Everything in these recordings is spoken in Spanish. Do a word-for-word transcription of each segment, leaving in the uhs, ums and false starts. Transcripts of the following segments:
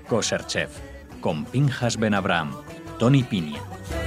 Kosher Chef, con Pinchas Ben Abraham, Tony Piña.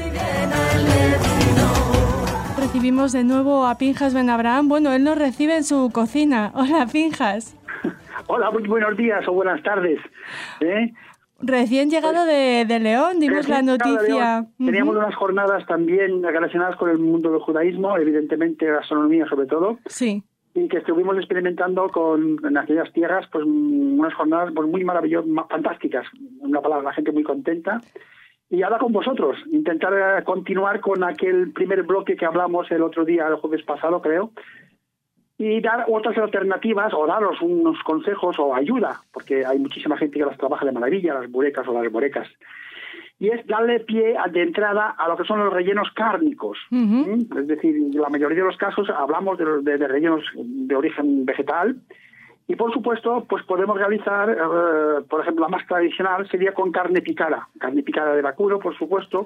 Recibimos de nuevo a Pinchas Ben Abraham. Bueno, él nos recibe en su cocina. Hola, Pinchas. Hola, muy buenos días o buenas tardes. ¿Eh? Recién llegado de, de León, dimos Recién la noticia. Uh-huh. Teníamos unas jornadas también relacionadas con el mundo del judaísmo, evidentemente gastronomía sobre todo. Sí. Y que estuvimos experimentando con en aquellas tierras pues unas jornadas pues, muy maravillosas, fantásticas, una palabra, la gente muy contenta. Y ahora con vosotros, intentar continuar con aquel primer bloque que hablamos el otro día, el jueves pasado creo, y dar otras alternativas o daros unos consejos o ayuda, porque hay muchísima gente que las trabaja de maravilla, las burecas o las borecas. Y es darle pie de entrada a lo que son los rellenos cárnicos. Uh-huh. Es decir, en la mayoría de los casos hablamos de, los, de, de rellenos de origen vegetal. Y, por supuesto, pues podemos realizar, uh, por ejemplo, la más tradicional sería con carne picada. Carne picada de vacuno, por supuesto.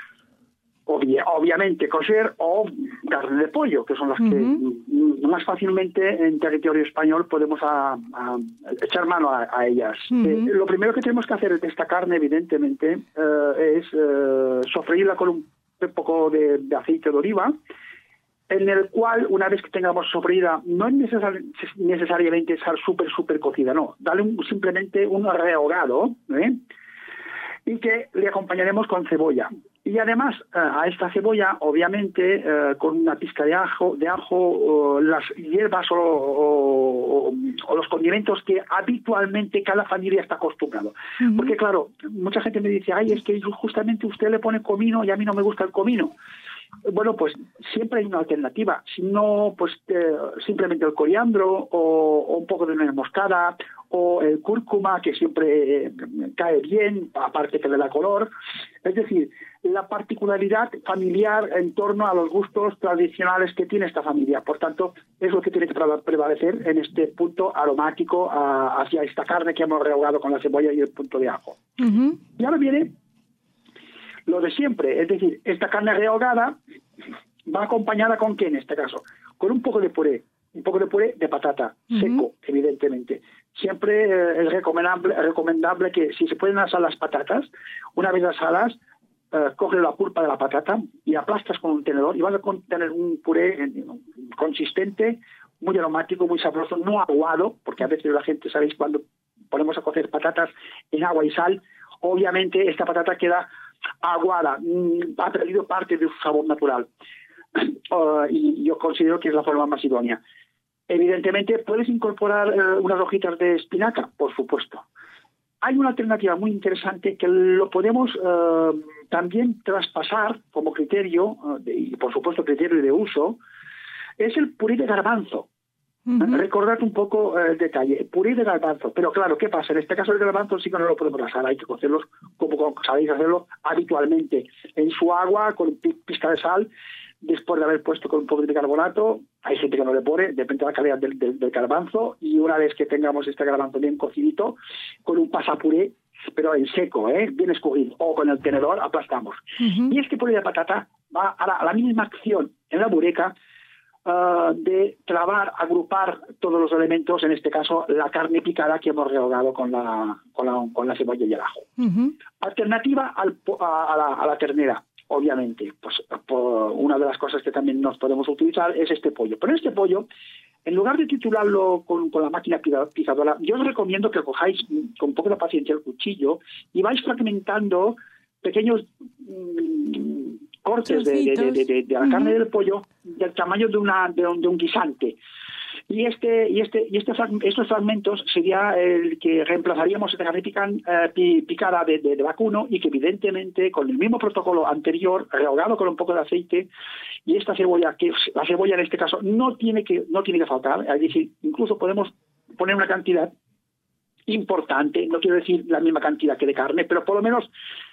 Obvia, obviamente kosher o carne de pollo, que son las uh-huh. que más fácilmente en territorio español podemos a, a echar mano a, a ellas. Uh-huh. Eh, lo primero que tenemos que hacer de esta carne, evidentemente, uh, es uh, sofreírla con un poco de, de aceite de oliva, en el cual, una vez que tengamos sofreída, no es necesar, necesariamente estar súper, súper cocida, no. Dale un, simplemente un rehogado, ¿eh? Y que le acompañaremos con cebolla. Y además, a esta cebolla, obviamente, eh, con una pizca de ajo, de ajo o las hierbas o, o, o los condimentos que habitualmente cada familia está acostumbrado. Uh-huh. Porque, claro, mucha gente me dice, ay, es que justamente usted le pone comino y a mí no me gusta el comino. Bueno, pues siempre hay una alternativa. Si no, pues eh, simplemente el coriandro o, o un poco de nuez moscada o el cúrcuma, que siempre eh, cae bien, aparte que le da color. Es decir, la particularidad familiar en torno a los gustos tradicionales que tiene esta familia. Por tanto, es lo que tiene que prevalecer en este punto aromático a, hacia esta carne que hemos rehogado con la cebolla y el punto de ajo. Uh-huh. Y ahora viene lo de siempre, es decir, esta carne rehogada va acompañada con ¿qué en este caso? Con un poco de puré, un poco de puré de patata, uh-huh. seco, evidentemente. Siempre eh, es recomendable, recomendable que si se pueden asar las patatas, una vez asadas, eh, coge la pulpa de la patata y aplastas con un tenedor y vas a tener un puré eh, consistente, muy aromático, muy sabroso, no aguado, porque a veces la gente, ¿sabéis? Cuando ponemos a cocer patatas en agua y sal, obviamente esta patata queda aguada, ha perdido parte de su sabor natural. Uh, y yo considero que es la forma más idónea. Evidentemente, ¿puedes incorporar uh, unas hojitas de espinaca? Por supuesto. Hay una alternativa muy interesante que lo podemos uh, también traspasar como criterio, uh, de, y por supuesto criterio de uso, es el puré de garbanzo. Uh-huh. Recordad un poco el uh, detalle, puré de garbanzo, pero claro, ¿qué pasa? En este caso el garbanzo sí que no lo podemos asar, hay que cocerlos como, como sabéis hacerlo habitualmente, en su agua, con pizca de sal, después de haber puesto con un poco de bicarbonato. Hay gente que no le pone, depende de la calidad del, del, del garbanzo, y una vez que tengamos este garbanzo bien cocidito, con un pasapuré, pero en seco, ¿eh? Bien escogido, o con el tenedor aplastamos. Uh-huh. Y este puré de patata va a la, a la misma acción en la bureca, Uh, de trabar, agrupar todos los elementos, en este caso la carne picada que hemos rehogado con la, con la, con la cebolla y el ajo. Uh-huh. Alternativa al, a, a, la, a la ternera, obviamente. Pues por una de las cosas que también nos podemos utilizar es este pollo. Pero este pollo, en lugar de titularlo con, con la máquina picadora, yo os recomiendo que cojáis con un poco de paciencia el cuchillo y vais fragmentando pequeños mmm, cortes de, de, de, de, de la uh-huh. carne del pollo del tamaño de una de un, de un guisante. Y este y este y este estos fragmentos sería el que reemplazaríamos esta carne pican, eh, picada de, de, de vacuno, y que evidentemente con el mismo protocolo anterior, rehogado con un poco de aceite, y esta cebolla, que la cebolla en este caso no tiene que no tiene que faltar, es decir, incluso podemos poner una cantidad importante, no quiero decir la misma cantidad que de carne, pero por lo menos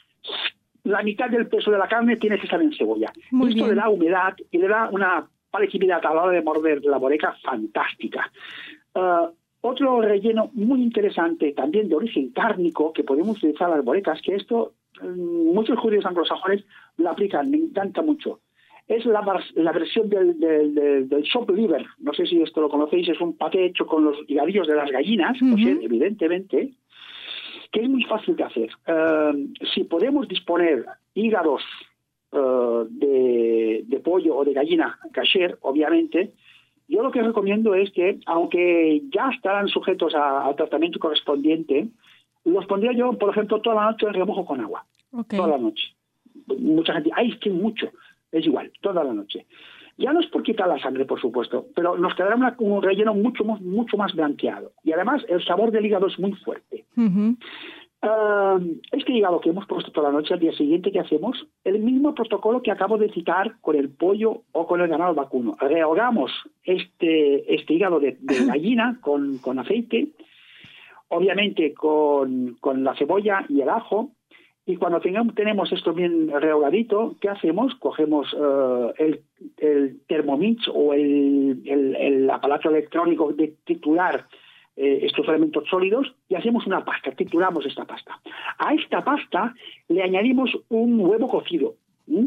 la mitad del peso de la carne tiene que estar en cebolla. Muy Esto bien. Le da humedad y le da una palatabilidad a la hora de morder la boreca fantástica. Uh, otro relleno muy interesante, también de origen cárnico, que podemos utilizar las borecas, que esto um, muchos judíos anglosajones lo aplican, me encanta mucho. Es la, la versión del, del, del, del chop liver. No sé si esto lo conocéis, es un paté hecho con los higadillos de las gallinas, uh-huh. pues, evidentemente. que es muy fácil de hacer. Uh, si podemos disponer hígados uh, de, de pollo o de gallina kasher, obviamente, yo lo que recomiendo es que, aunque ya estarán sujetos a, al tratamiento correspondiente, los pondría yo, por ejemplo, toda la noche en remojo con agua. Okay. Toda la noche. Mucha gente, ¡ay, es que mucho! Es igual, toda la noche. Ya no es por quitar la sangre, por supuesto, pero nos quedará una, un relleno mucho, mucho más blanqueado. Y además, el sabor del hígado es muy fuerte. Uh-huh. Uh, este hígado que hemos puesto toda la noche, al día siguiente, ¿qué hacemos? El mismo protocolo que acabo de citar con el pollo o con el ganado vacuno. Rehogamos este, este hígado de, de gallina con, con aceite, obviamente con, con la cebolla y el ajo. Y cuando tengamos, tenemos esto bien rehogadito, ¿qué hacemos? Cogemos uh, el, el Thermomix o el, el, el aparato electrónico de triturar eh, estos elementos sólidos y hacemos una pasta, trituramos esta pasta. A esta pasta le añadimos un huevo cocido. ¿Mm?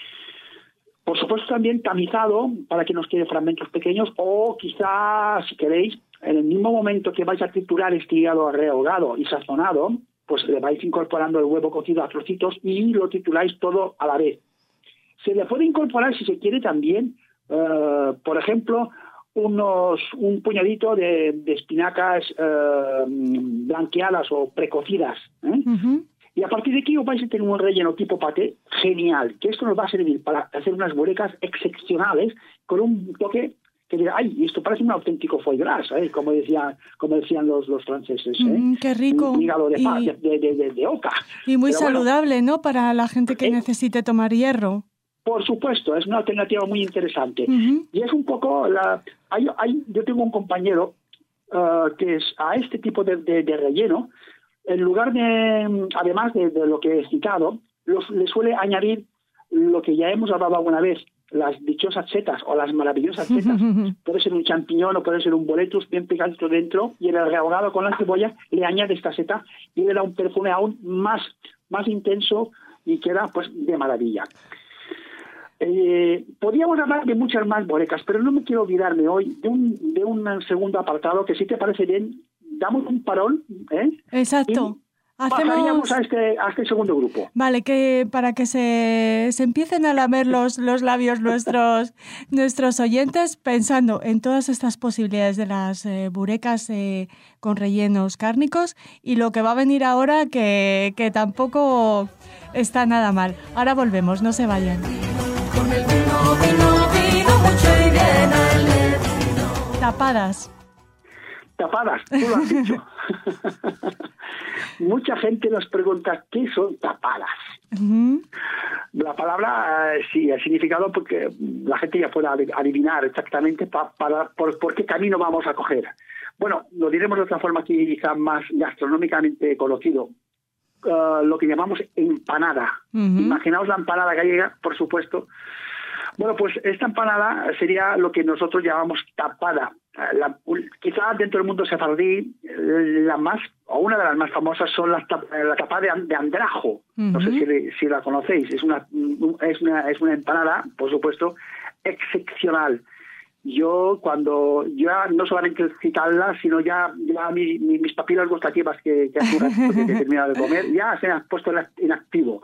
Por supuesto también tamizado para que nos quede fragmentos pequeños o quizá, si queréis, en el mismo momento que vais a triturar este hígado rehogado y sazonado, pues le vais incorporando el huevo cocido a trocitos y lo trituráis todo a la vez. Se le puede incorporar, si se quiere, también, uh, por ejemplo, unos un puñadito de, de espinacas uh, blanqueadas o precocidas. ¿eh? Uh-huh. Y a partir de aquí os vais a tener un relleno tipo paté genial, que esto nos va a servir para hacer unas burecas excepcionales con un toque que dirá, ay, esto parece un auténtico foie gras, ¿eh? como decía, como decían los, los franceses. ¿eh? Mm, qué rico. Un hígado de, y, de, de, de, de oca. Y muy Pero saludable, bueno, ¿no? Para la gente que eh, necesite tomar hierro. Por supuesto, es una alternativa muy interesante. Uh-huh. Y es un poco, la, hay, hay, yo tengo un compañero uh, que es a este tipo de, de, de relleno, en lugar de, además de, de lo que he citado, los, le suele añadir lo que ya hemos hablado alguna vez, las dichosas setas o las maravillosas setas. Puede ser un champiñón o puede ser un boletus bien picadito dentro, y en el rehogado con la cebolla le añade esta seta y le da un perfume aún más, más intenso y queda pues de maravilla. Eh, podríamos hablar de muchas más borecas, pero no me quiero olvidarme hoy de un, de un segundo apartado que, si te parece bien, damos un parón, ¿eh? Exacto. Pasaríamos a este, a este segundo grupo. Vale, que para que se, se empiecen a lamer los, los labios nuestros, nuestros oyentes pensando en todas estas posibilidades de las eh, burecas eh, con rellenos cárnicos, y lo que va a venir ahora que, que tampoco está nada mal. Ahora volvemos, no se vayan. Con el vino, vino, vino mucho y bien al vino. Tapadas. Tapadas, tú lo has dicho. Mucha gente nos pregunta qué son tapadas. Uh-huh. La palabra, eh, sí, el significado, porque la gente ya puede adivinar exactamente pa, para, por, por qué camino vamos a coger. Bueno, lo diremos de otra forma quizá más gastronómicamente conocido. Uh, lo que llamamos empanada. Uh-huh. Imaginaos la empanada gallega, por supuesto. Bueno, pues esta empanada sería lo que nosotros llamamos tapada. La, quizá dentro del mundo sefardí, la más, o una de las más famosas son las tap, la tapada de, de andrajo. Uh-huh. No sé si, si la conocéis. Es una, es una es una empanada, por supuesto, excepcional. Yo cuando ya no solamente citarla, sino ya, ya mi, mi, mis papilas gustativas que, que hace un ratito que he terminado de comer ya se han puesto en activo.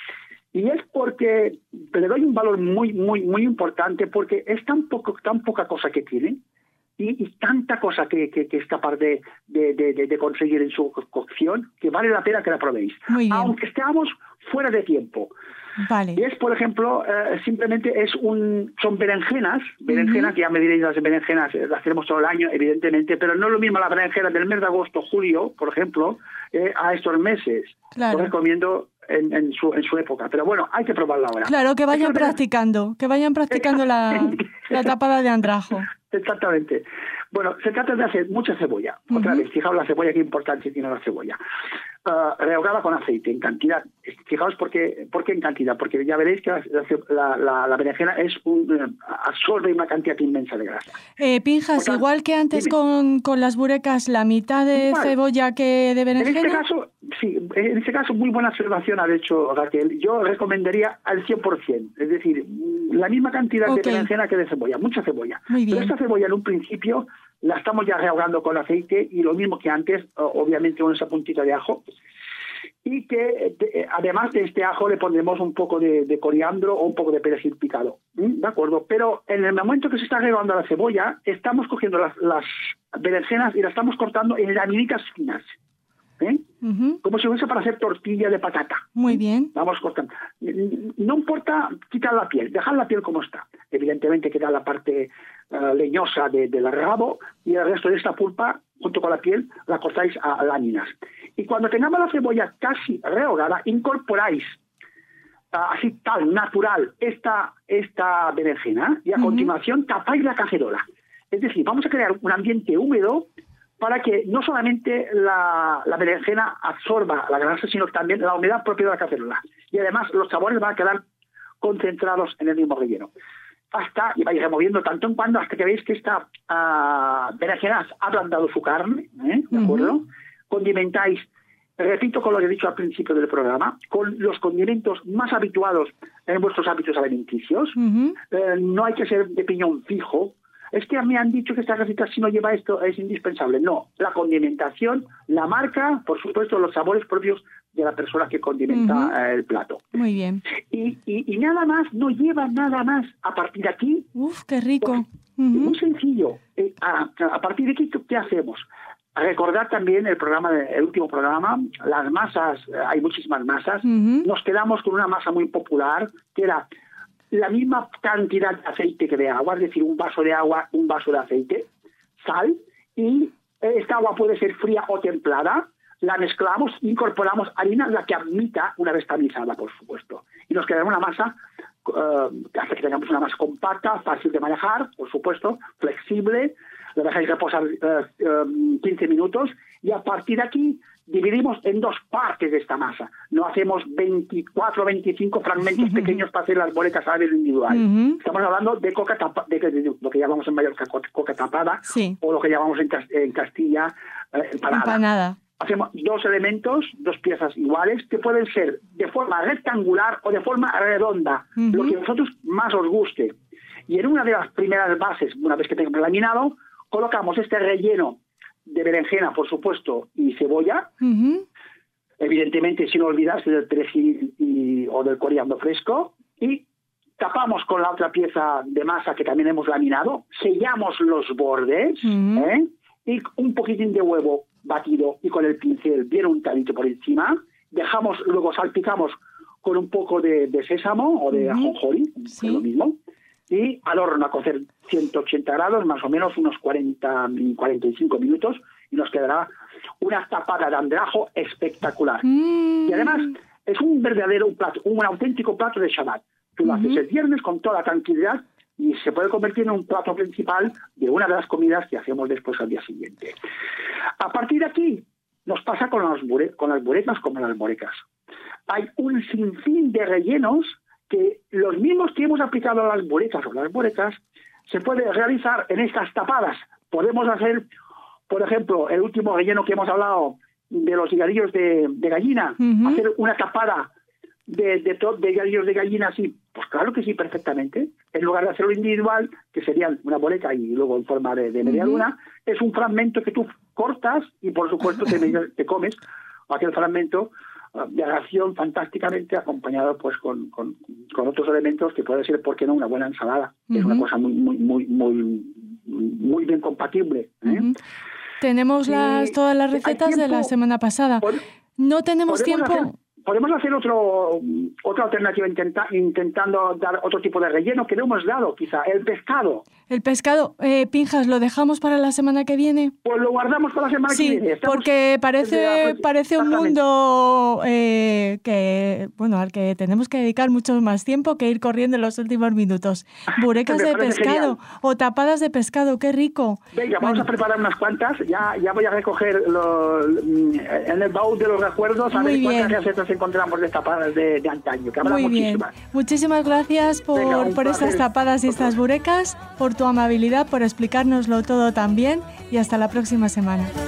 Y es porque le doy un valor muy, muy, muy importante, porque es tan poco, tan poca cosa que tiene y, y tanta cosa que, que, que es capaz de, de, de, de conseguir en su cocción, que vale la pena que la probéis, aunque estemos fuera de tiempo. Vale. Y es, por ejemplo, eh, simplemente es un son berenjenas, berenjenas, uh-huh. Ya me diréis, las berenjenas las tenemos todo el año, evidentemente, pero no es lo mismo la berenjena del mes de agosto, julio, por ejemplo, eh, a estos meses. Claro. Lo recomiendo en, en, su, en su época, pero bueno, hay que probarla ahora. Claro, que vayan Esto practicando, es... que vayan practicando la, la tapada de andrajo. Exactamente. Bueno, se trata de hacer mucha cebolla. Uh-huh. Otra vez, fijaos la cebolla, qué importancia tiene la cebolla. Uh, rehogada con aceite, en cantidad. Fijaos por qué, por qué en cantidad, porque ya veréis que la, la, la berenjena es un, uh, absorbe una cantidad inmensa de grasa. Eh, Pinjas, tanto, igual que antes con, con las burecas, la mitad de igual. Cebolla que de berenjena. En este caso, sí, en este caso, muy buena observación ha hecho Raquel. Yo recomendaría al cien por ciento, es decir, la misma cantidad okay. de berenjena que de cebolla, mucha cebolla. Muy bien. Pero esta cebolla en un principio la estamos ya rehogando con aceite y lo mismo que antes, obviamente con esa puntita de ajo. y que de, además de este ajo le pondremos un poco de, de coriandro o un poco de perejil picado, ¿Mm? ¿de acuerdo? Pero en el momento que se está agregando la cebolla, estamos cogiendo las, las berenjenas y las estamos cortando en laminitas finas, ¿eh? Uh-huh. Como si fuese para hacer tortilla de patata. Muy bien. Vamos cortando. No importa quitar la piel, dejar la piel como está. Evidentemente queda la parte uh, leñosa de, del rabo y el resto de esta pulpa, junto con la piel, la cortáis a láminas. Y cuando tengamos la cebolla casi rehogada, incorporáis uh, así tal, natural, esta, esta berenjena y a uh-huh. continuación tapáis la cacerola. Es decir, vamos a crear un ambiente húmedo para que no solamente la, la berenjena absorba la grasa, sino también la humedad propia de la cacerola. Y además los sabores van a quedar concentrados en el mismo relleno. Hasta, y vais removiendo tanto en cuando hasta que veis que esta uh, berenjena ha ablandado su carne, ¿eh? ¿De acuerdo? Uh-huh. Condimentáis, repito con lo que he dicho al principio del programa, con los condimentos más habituados en vuestros hábitos alimenticios. Uh-huh. Eh, no hay que ser de piñón fijo. Es que me han dicho que esta receta si no lleva esto es indispensable. No, la condimentación, la marca, por supuesto, los sabores propios de la persona que condimenta uh-huh. el plato. Muy bien. Y, y, y nada más, no lleva nada más. A partir de aquí... ¡Uf, qué rico! Pues, uh-huh. Muy sencillo. Eh, a, a partir de aquí, ¿qué hacemos? Recordar también el programa, el último programa, las masas, hay muchísimas masas. Uh-huh. Nos quedamos con una masa muy popular, que era la misma cantidad de aceite que de agua, es decir, un vaso de agua, un vaso de aceite, sal, y esta agua puede ser fría o templada, la mezclamos, incorporamos harina, la que admita una vez estabilizada, por supuesto. Y nos quedará una masa, uh, hasta que tengamos una masa compacta, fácil de manejar, por supuesto, flexible, la dejáis reposar uh, um, quince minutos, y a partir de aquí dividimos en dos partes de esta masa. No hacemos veinticuatro o veinticinco fragmentos uh-huh. pequeños para hacer las boletas a nivel individual. Uh-huh. Estamos hablando de coca tapa, de, de, de lo que llamamos en Mallorca coca tapada, sí. o lo que llamamos en, en Castilla eh, empanada. empanada. Hacemos dos elementos, dos piezas iguales, que pueden ser de forma rectangular o de forma redonda, uh-huh. lo que a vosotros más os guste. Y en una de las primeras bases, una vez que tengamos laminado, colocamos este relleno de berenjena, por supuesto, y cebolla, uh-huh. evidentemente sin olvidarse del perejil y, o del coriandro fresco, y tapamos con la otra pieza de masa que también hemos laminado, sellamos los bordes, uh-huh. ¿eh? y un poquitín de huevo batido y con el pincel bien untadito por encima, dejamos, luego salpicamos con un poco de, de sésamo o de uh-huh. ajonjolí, ¿sí? lo mismo, y al horno a cocer ciento ochenta grados, más o menos unos cuarenta, cuarenta y cinco minutos, y nos quedará una tapada de andrajo espectacular. Mm. Y además es un verdadero plato, un auténtico plato de Shabbat. Tú lo uh-huh. haces el viernes con toda tranquilidad y se puede convertir en un plato principal de una de las comidas que hacemos después al día siguiente. A partir de aquí nos pasa con las, bure- con las burecas como las borecas. Hay un sinfín de rellenos que los mismos que hemos aplicado a las borecas o las borecas se puede realizar en estas tapadas. Podemos hacer, por ejemplo, el último relleno que hemos hablado de los higadillos de, de gallina, uh-huh. hacer una tapada de, de, to- de higadillos de gallina así, pues claro que sí, perfectamente. En lugar de hacerlo individual, que sería una boreca y luego en forma de, de media uh-huh. luna, es un fragmento que tú cortas y por supuesto te, te comes aquel fragmento de ración fantásticamente acompañado pues con, con, con otros elementos que puede ser, ¿por qué no?, una buena ensalada. Uh-huh. Es una cosa muy muy muy muy muy bien compatible, ¿eh? Uh-huh. Tenemos las, todas las recetas de la semana pasada. Pod- no tenemos tiempo... Hacer, podemos hacer otro otra alternativa intenta, intentando dar otro tipo de relleno que no hemos dado, quizá, el pescado. El pescado, eh, Pinjas, ¿lo dejamos para la semana que viene? Pues lo guardamos para la semana sí, que viene. Sí, porque parece, parece un mundo eh, que bueno al que tenemos que dedicar mucho más tiempo que ir corriendo en los últimos minutos. Burecas de pescado genial. O tapadas de pescado, qué rico. Venga, vamos bueno. a preparar unas cuantas. Ya, ya voy a recoger lo, en el baúl de los recuerdos a ver cuántas recetas encontramos de tapadas de, de antaño. Que habrá Muy muchísimas. bien. Muchísimas gracias por, Venga, por estas tapadas y estas burecas, por tu amabilidad, por explicárnoslo todo tan bien y hasta la próxima semana.